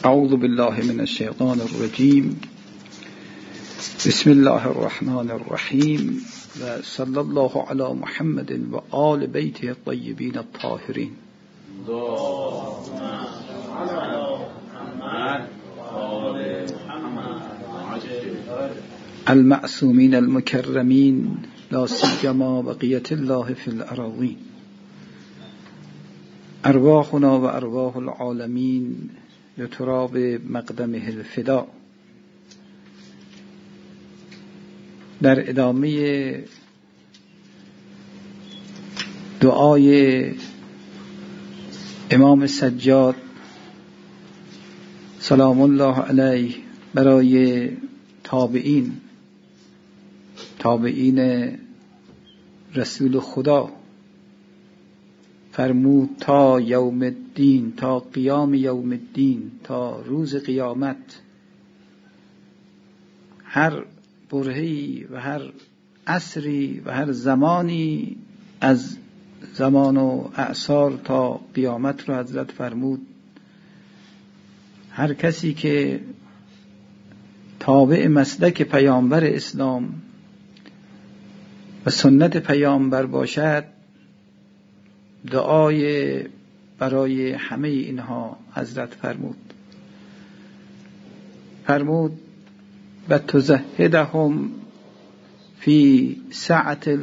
اعوذ بالله من الشیطان الرجیم. بسم الله الرحمن الرحیم و صلی الله علی محمد و آل بیته الطیبین الطاهرین. المعصومین المکرمین لا سیما بقیة الله فی الأراضین. ارواحنا و ارواح العالمین لتراب مقدمه الفدا. در ادامه دعای امام سجاد سلام الله علیه برای تابعین رسول خدا، فرمود تا یوم الدین، تا قیام یوم الدین، تا روز قیامت، هر برهه‌ای و هر عصری و هر زمانی از زمان و اعصار تا قیامت رو حضرت فرمود هر کسی که تابع مسلک پیامبر اسلام و سنت پیامبر باشد، دعای برای همه اینها حضرت فرمود و تزهدهم فی سعة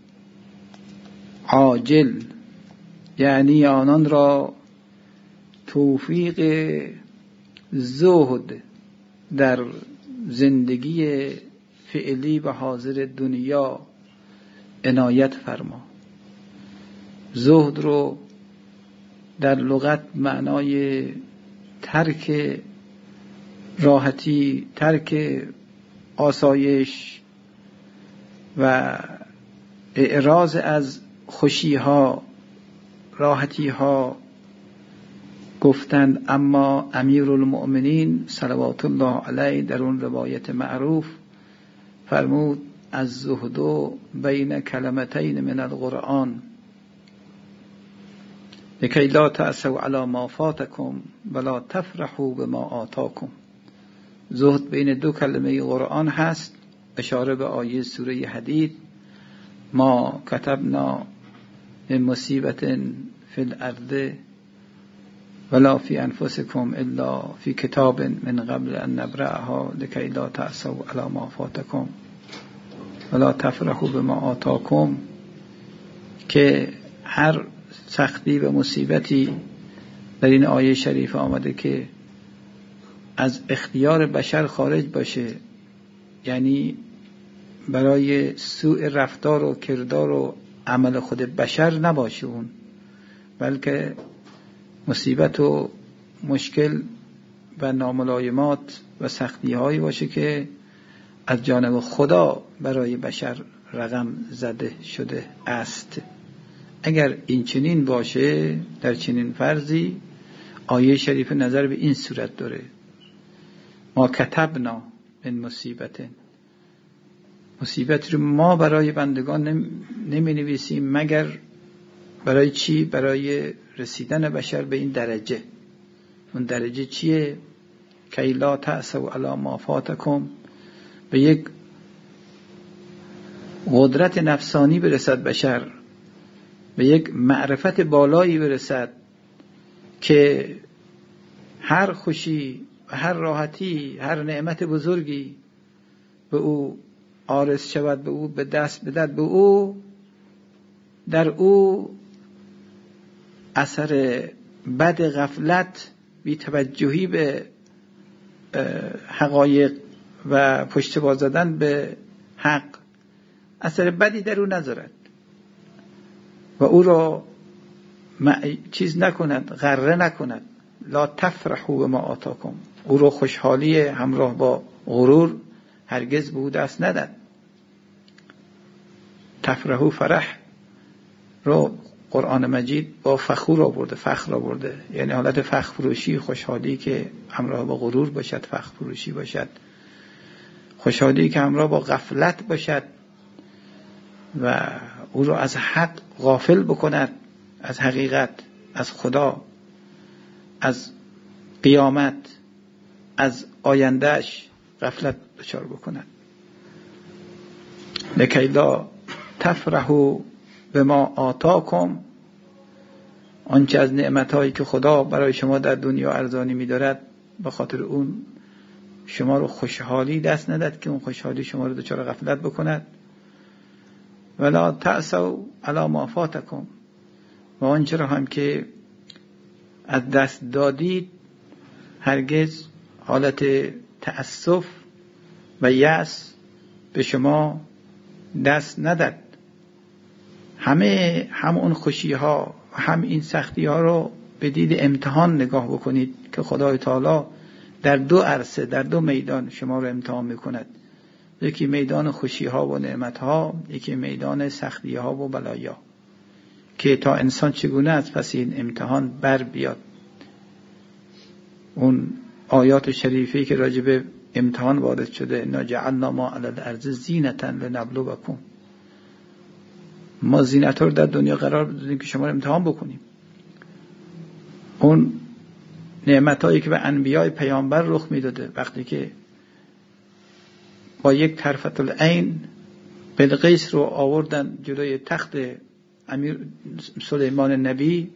العاجل، یعنی آنان را توفیق زهد در زندگی فعلی و حاضر دنیا عنایت فرما. زهد رو در لغت معنای ترک راحتی، ترک آسایش و اعراض از خوشیها، راحتیها گفتند. اما امیرالمؤمنین صلوات الله علیه در اون روایت معروف فرمود از زهد بین کلمتین من القرآن لکی لا تأسوا علی ما فاتکم ولا تفرحوا بما آتاکم. زهد بین دو کلمه قرآن هست، اشاره به آیه سوره حدید ما کتبنا من مصیبت فی الارض ولا فی انفسکم الا فی کتاب من قبل ان نبرأها لکی لا تأسوا علی ما فاتکم ولا تفرحوا بما آتاکم، که هر سختی و مصیبتی در این آیه شریف آمده که از اختیار بشر خارج باشه، یعنی برای سوء رفتار و کردار و عمل خود بشر نباشه اون، بلکه مصیبت و مشکل و ناملایمات و سختی هایی باشه که از جانب خدا برای بشر رقم زده شده است. اگر این چنین باشه، در چنین فرضی، آیه شریف نظر به این صورت داره: ما کتبنا من مصیبت رو ما برای بندگان نمی نویسیم مگر برای چی؟ برای رسیدن بشر به این درجه. اون درجه چیه؟ کی لا تأسوا علی ما فاتکم، به یک قدرت نفسانی برسد بشر، به یک معرفت بالایی برسد که هر خوشی و هر راحتی، هر نعمت بزرگی به او عارض شود، به او به دست بدهد، به او در او اثر بد غفلت، بی توجهی به حقایق و پشتیبان زدن به حق اثر بدی در او نذارد و او را چیز نکند، غره نکند. لا تفرحوا بما آتاکم، او را خوشحالی همراه با غرور هرگز به او دست نداد. تفرحوا، فرح رو قرآن مجید با فخر آورده، یعنی حالت فخر فروشی، خوشحالی که همراه با غرور باشد، فخر فروشی باشد، خوشحالی که همراه با غفلت باشد و او را از حق غافل بکند، از حقیقت، از خدا، از قیامت، از آیندهش غفلت دچار بکند. لکی لا تفرحوا بما آتاکم، آنچه از نعمتهایی که خدا برای شما در دنیا ارزانی می‌دارد، به خاطر اون شما رو خوشحالی دست نداد که اون خوشحالی شما رو دچار غفلت بکند. ولا تأسوا علی ما فاتکم، و آنچه را هم که از دست دادید هرگز حالت تأسف و یأس به شما دست نداد. هم اون خوشی ها و هم این سختی ها رو به دید امتحان نگاه بکنید که خدای تعالی در دو عرصه، در دو میدان شما رو امتحان میکند. یکی میدان خوشی ها و نعمت ها، یکی میدان سختی ها و بلایا، که تا انسان چگونه از پس این امتحان بر بیاد. اون آیات شریفی که راجع به امتحان وارد شده، انا جعلنا ما علی الارض زینة لنبلوکم، ما زینت رو در دنیا قرار دادیم که شما رو امتحان بکنیم. اون نعمتایی که به انبیای پیامبر رخ میداده، وقتی که با یک طرفة العین بلقیس رو آوردن جلوی تخت امیر سلیمان نبی،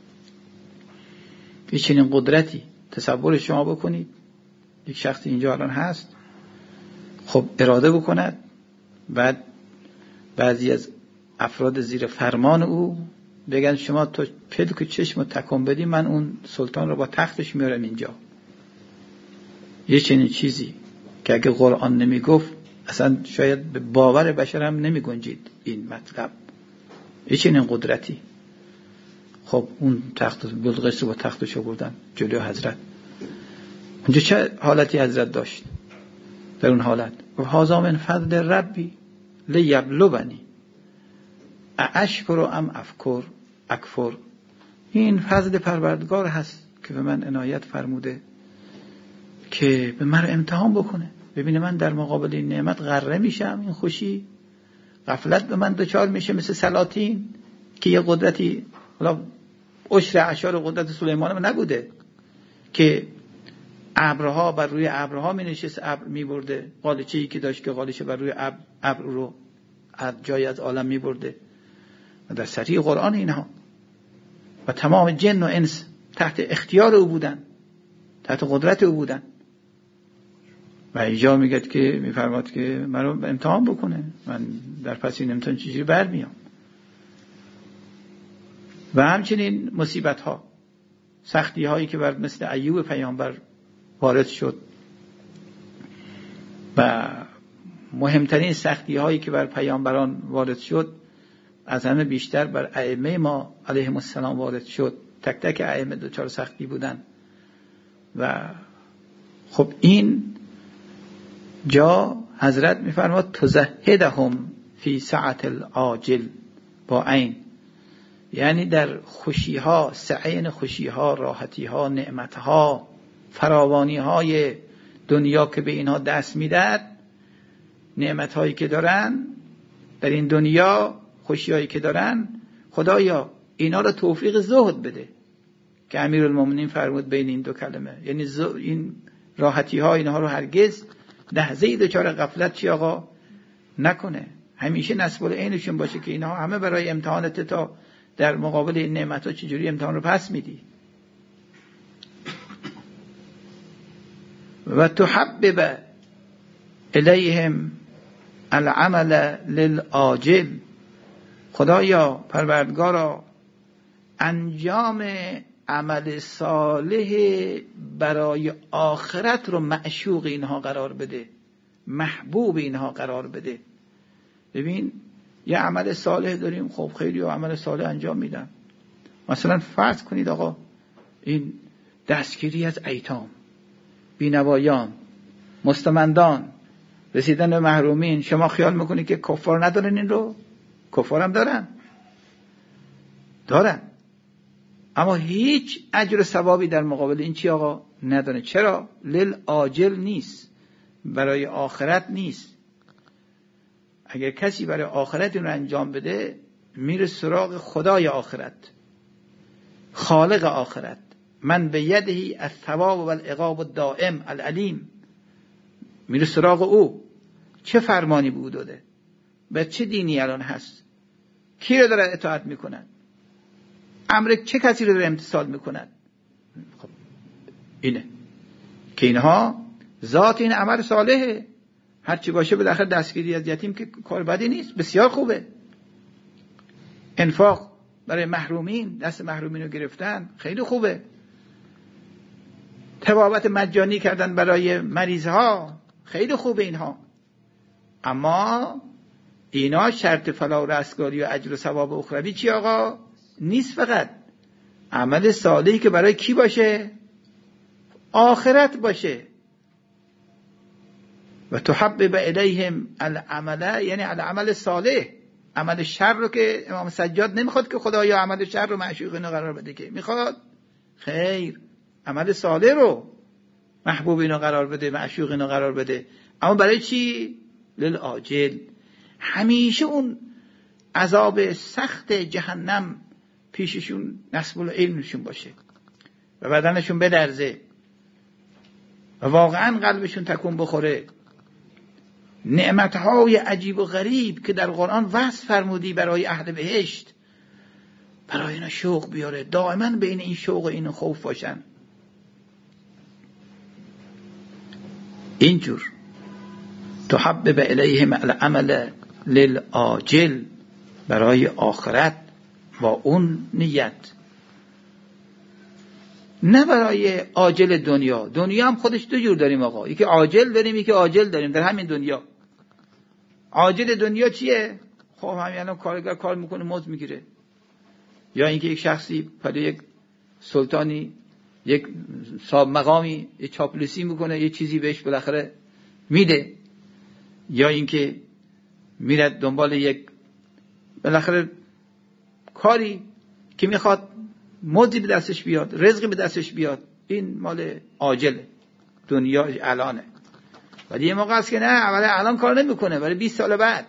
یه چنین قدرتی تصور شما بکنید. یک شخص اینجا الان هست، خب اراده بکند، بعد بعضی از افراد زیر فرمان او بگن شما تو پلک چشم تکون بدی، من اون سلطان رو با تختش میارم اینجا. یه چنین چیزی که اگه قرآن نمی گفت اصلا شاید به باور بشر هم نمی گنجید این مطلب. یه چنین قدرتی. خب اون تخت بلقیس رو با تختش آوردن جلوی حضرت. اونجا چه حالتی حضرت داشت در اون حالت؟ و هذا من فضل ربی لیبلونی اشکر ام اکفر. این فضل پروردگار هست که به من عنایت فرموده که به من امتحان بکنه، ببینه من در مقابل این نعمت غره میشم، این خوشی غفلت به من دچار میشه، مثل سلاطین که یه قدرتی، حالا عشر اعشار قدرت سلیمان هم نبوده که ابرها بر روی ابرها می نشست، ابر می برده، قالیچه‌ای که داشت که قالیچه بر روی ابر رو از جای از عالم می برده. و در سطح قرآن اینها و تمام جن و انس تحت اختیار او بودن، تحت قدرت او بودن. و اینجا میگه که میفرماد که منو امتحان بکنه، من در پس این امتحان چجوری برمیام. و همچنین مصیبت ها، سختی هایی که بر مثل ایوب پیامبر وارد شد و مهمترین سختی هایی که بر پیامبران وارد شد از همه بیشتر بر ائمه ما علیهم السلام وارد شد. تک تک ائمه دچار سختی بودن. و خب این جا حضرت میفرماد تزهدهم فی سعة العاجل با عین، یعنی در خوشی ها، سعین خوشی ها، راحتی ها، نعمت ها، فراوانی های دنیا که به اینها دست میداد، نعمت هایی که دارن در این دنیا، خوشی هایی که دارن، خدایا اینا رو توفیق زهد بده. که امیرالمومنین فرمود بین این دو کلمه، یعنی این راحتی ها اینها رو هرگز لحظه‌ای دچار غفلت چی آقا نکنه، همیشه نسب العینشون باشه که اینها همه برای امتحانت، تا در مقابل این نعمت ها چجوری امتحان رو پس میدی. و تحبب الیهم العمل للآجل، خدایا پروردگارا انجام عمل صالح برای آخرت رو معشوق اینها قرار بده، محبوب اینها قرار بده. ببین یه عمل صالح داریم، خب خیلی عمل صالح انجام میدن. مثلا فرض کنید آقا این دستگیری از ایتام، بینوایان، مستمندان، رسیدن به محرومین، شما خیال میکنید که کفار ندارن این رو؟ کفار هم دارن، اما هیچ اجر و ثوابی در مقابل این چی آقا نداره. چرا؟ للآجل نیست، برای آخرت نیست. اگر کسی برای آخرت این رو انجام بده میره سراغ خدای آخرت، خالق آخرت، من به یدهی الثواب و العقاب الدائم العلیم، میره سراغ او. چه فرمانی به او داده؟ به چه دینی الان هست؟ کی رو داره اطاعت میکنن؟ امر چه کسی رو داره امتثال میکنن؟ خب اینه که اینها ذات این عمل صالحه. هرچی باشه بالاخره دستگیری از یتیم که کار بدی نیست، بسیار خوبه. انفاق برای محرومین، دست محرومین رو گرفتن خیلی خوبه. طبابت مجانی کردن برای مریضها خیلی خوبه اینها. اما اینا شرط فلاح و رستگاری و اجر و ثواب اخروی چی آقا؟ نیست. فقط عمل صالحی که برای کی باشه؟ آخرت باشه. و تحبب الیهم العمل، یعنی العمل صالح. عمل شر رو که امام سجاد نمیخواد که خدایا عمل شر رو معشوقین قرار بده، که میخواد خیر عمل صالح رو محبوبین قرار بده، معشوقین قرار بده. اما برای چی؟ للآجل. همیشه اون عذاب سخت جهنم پیششون نصب العلمشون باشه و بدنشون بدرزه و واقعا قلبشون تکون بخوره. نعمتهای عجیب و غریب که در قرآن وصف فرمودی برای اهل بهشت، برای اینا شوق بیاره. دائما بین این شوق و این خوف باشن. اینجور تحبب الیهم العمل للآجل، برای آخرت با اون نیت، نه برای آجل دنیا. دنیا هم خودش دو جور داریم آقا، یکی عاجل داریم یکی آجل داریم. در همین دنیا عاجل دنیا چیه؟ خب همین الان کارگر کار میکنه مزد میگیره، یا اینکه یک شخصی برای یک سلطانی، یک صاحب مقامی یه چاپلوسی میکنه، یه چیزی بهش بالاخره میده، یا اینکه میره دنبال یک بالاخره کاری که میخواد مزدی به دستش بیاد، رزقی به دستش بیاد. این مال عاجله، دنیا الانه. ولی یه موقع است که نه، اولا الان کار نمیکنه، برای 20 سال بعد،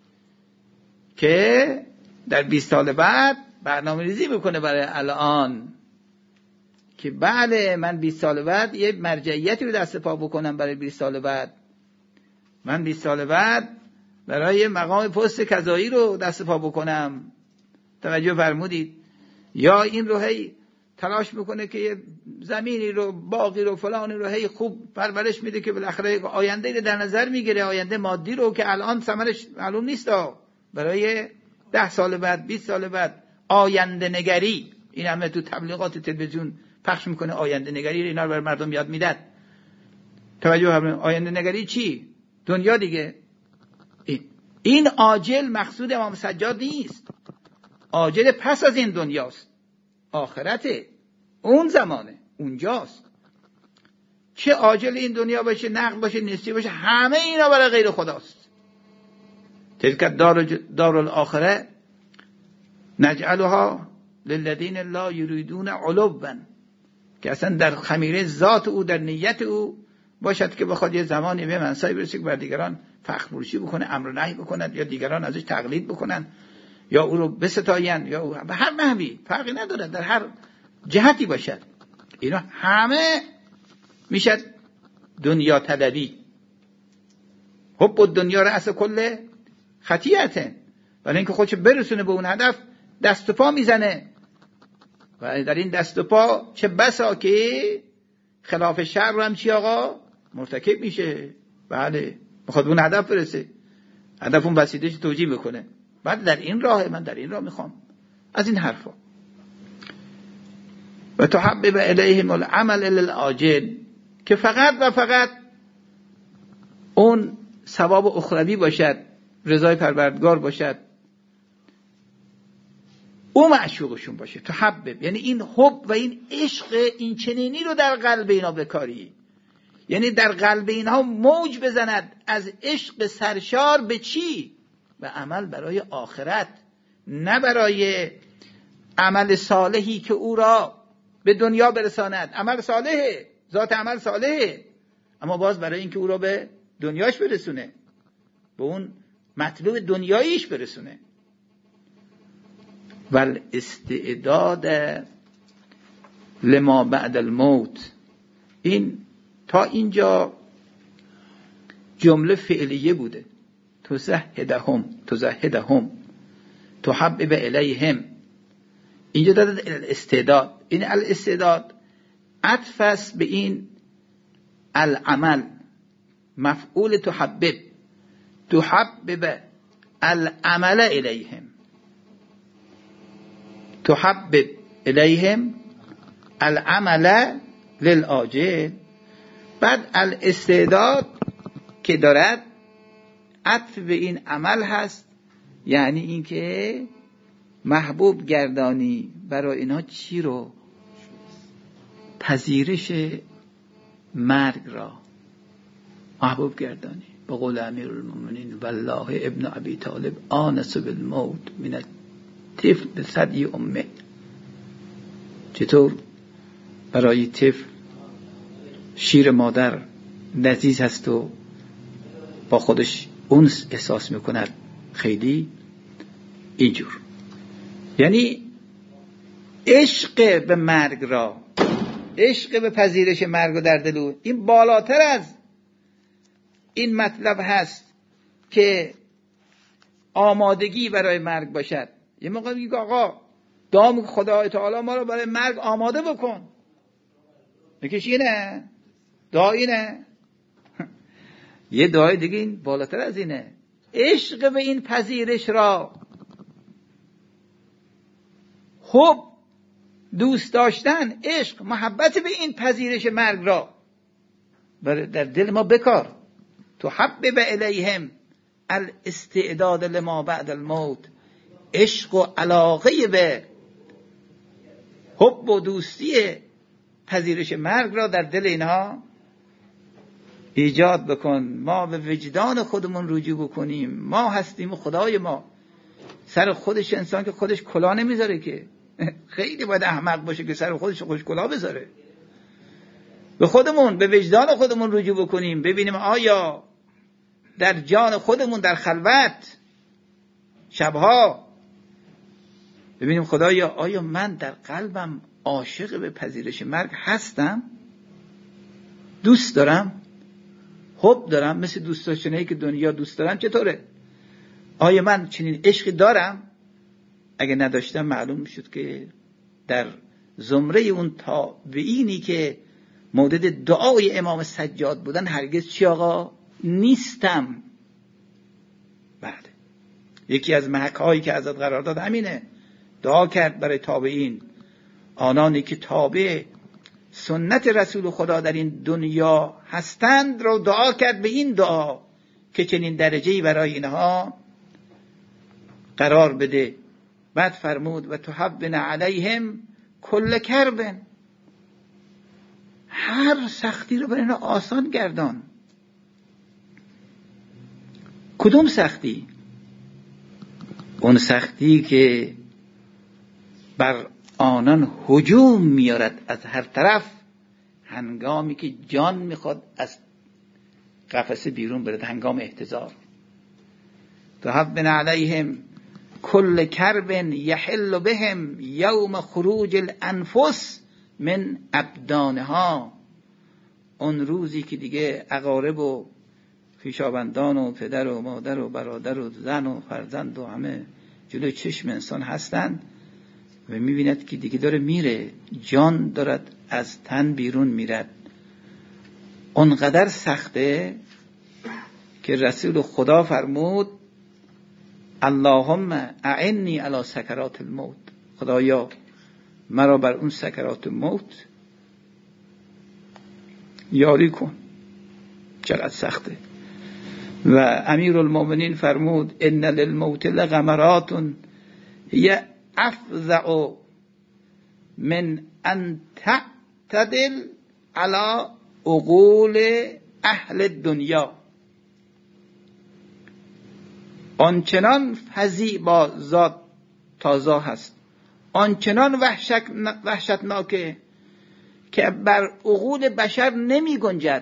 که در 20 سال بعد برنامه ریزی میکنه برای الان، که بله من 20 سال بعد یه مرجعیتی رو دست پا بکنم. برای 20 سال بعد من 20 سال بعد برای مقام پست قضایی رو دست پا بکنم. توجه فرمودید؟ یا این رو هی تلاش میکنه که یه زمینی رو، باغی رو، فلانی رو هی خوب پرورش میده که بالاخره آینده رو در نظر میگیره، آینده مادی رو که الان ثمرش معلوم نیست، برای 10 سال بعد، 20 سال بعد. آینده نگری، این همه تو تبلیغات تلویزیون پخش میکنه آینده نگری، اینا رو بر مردم یاد میدن. توجه فرمودید؟ آینده نگری چی؟ دنیا دیگه. این عاجل مقصود امام سجاد نیست. عاجل پس از این دنیاست، آخرته، اون زمانه، اونجاست. چه عاجل این دنیا باشه، نقد باشه، نسبی باشه، همه اینا برای غیر خداست. تلک دار الاخره نجعلها للذین لا یریدون علوا، که اصلا در خمیره ذات او، در نیت او باشد که بخواد یه زمانی به منصبی برسه که بر دیگران فخر فروشی بکنه، امر و نهی بکنه، یا دیگران ازش تقلید بکنن، یا او رو بستاین، یا او به هر نحوی، فرقی نداره، در هر جهتی باشد. اینا همه میشد دنیا طلبی. حب الدنیا رأس کل خطیئته. ولی اینکه خودش برسونه به اون هدف دست و پا میزنه، و در این دست و پا چه بسا که خلاف شر رو هم چی آقا مرتکب میشه. بله، میخواد اون هدف برسه، هدف اون وسیله‌اش توجیه میکنه، بعد در این راه، من در این راه میخوام، از این حرفا. و تحبب الیهم العمل للآجل، که فقط و فقط اون ثواب اخروی باشد، رضای پروردگار باشد، او معشوقشون باشه. تحبب یعنی این حب و این عشق این چنینی رو در قلب اینا بکاری، یعنی در قلب اینها موج بزند از عشق سرشار به چی؟ به عمل برای آخرت، نه برای عمل صالحی که او را به دنیا برساند. عمل صالحه، ذات عمل صالحه، اما باز برای اینکه او را به دنیاش برسونه، به اون مطلوب دنیاییش برسونه. ول استعداد لما بعد الموت. این تا اینجا جمله فعلیه بوده. تزهدهم تحبب الیهم. اینجا داده الاستعداد. این الاستعداد عطف است به این العمل، مفعول تحبب العمل الیهم، تحبب الیهم العمل للآجل. بعد الاستعداد که دارد عطف به این عمل هست، یعنی اینکه محبوب گردانی برای اینا چی رو؟ پذیرش مرگ را محبوب گردانی. به قول امیرالمومنین والله ابن ابی طالب آنس بالموت من الطفل بثدی امه. چطور برای طفل شیر مادر لذیذ هست و با خودش انس احساس میکند، خیلی اینجور. یعنی عشق به مرگ را، عشق به پذیرش مرگ در دل این بالاتر از این مطلب هست که آمادگی برای مرگ باشد. یه موقع میگه آقا دام خدای تعالی ما رو برای مرگ آماده بکن، میگه اینه دعایی نه. یه دعای دیگه این بالاتر از اینه، عشق به این پذیرش را، حب دوست داشتن، عشق محبت به این پذیرش مرگ را در دل ما بکار. تحبب الیهم الاستعداد لما بعد الموت. عشق و علاقه به حب و دوستی پذیرش مرگ را در دل اینها ایجاد بکن. ما به وجدان خودمون رجوع بکنیم. ما هستیم و خدای ما. سر خودش انسان که خودش کلاه نمیذاره که، خیلی باید احمق باشه که سر خودش کلاه بذاره. به خودمون، به وجدان خودمون رجوع بکنیم، ببینیم آیا در جان خودمون در خلوت شبها ببینیم خدایا آیا من در قلبم عاشق به پذیرش مرگ هستم؟ دوست دارم؟ حب دارم مثل دوست داشتنی که دنیا دوست دارن؟ چطوره؟ آیا من چنین عشقی دارم؟ اگه نداشتم معلوم میشد که در زمره اون تابعینی که مورد دعای امام سجاد بودن هرگز چی آقا نیستم. بله، یکی از محک‌هایی که حضرت قرار داد همینه، دعا کرد برای تابعین، آنانی که تابع سنت رسول خدا در این دنیا هستند رو دعا کرد به این دعا که چنین درجه‌ای برای اینها قرار بده. بعد فرمود و تحبن علیهم کل کرب، هر سختی رو برای اینها آسان گردان. کدوم سختی؟ اون سختی که بر آنان هجوم میارد از هر طرف هنگامی که جان میخواد از قفسه بیرون برد، هنگام احتضار. تحبن علیهم کل کرب یحل بهم یوم خروج الانفس من ابدانها. اون روزی که دیگه اقارب و خویشاوندان و پدر و مادر و برادر و زن و فرزند و همه جلوی چشم انسان هستند و میبیند که دیگه داره میره، جان دارد از تن بیرون میرد. اونقدر سخته که رسول خدا فرمود اللهم اعنی علی سکرات الموت. خدایا مرا بر اون سکرات الموت یاری کن، چقدر سخته. و امیرالمومنین فرمود ان للموت لغمرات هی افزع من ان تعتدل علی عقول اهل دنیا. آنچنان فظیع با ذات تازه هست، آنچنان وحشتناکه که بر عقول بشر نمی گنجد.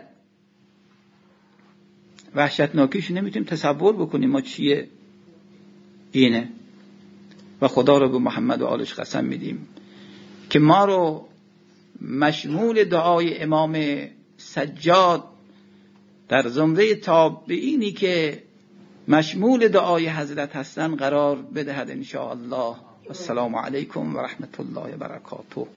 وحشتناکیش نمیتونیم تصور بکنیم ما چیه. اینه و خدا رو به محمد و آلش قسم میدیم که ما رو مشمول دعای امام سجاد در زمره تابعینی که مشمول دعای حضرت هستن قرار بدهد ان شاء الله. السلام علیکم و رحمت الله و برکاته.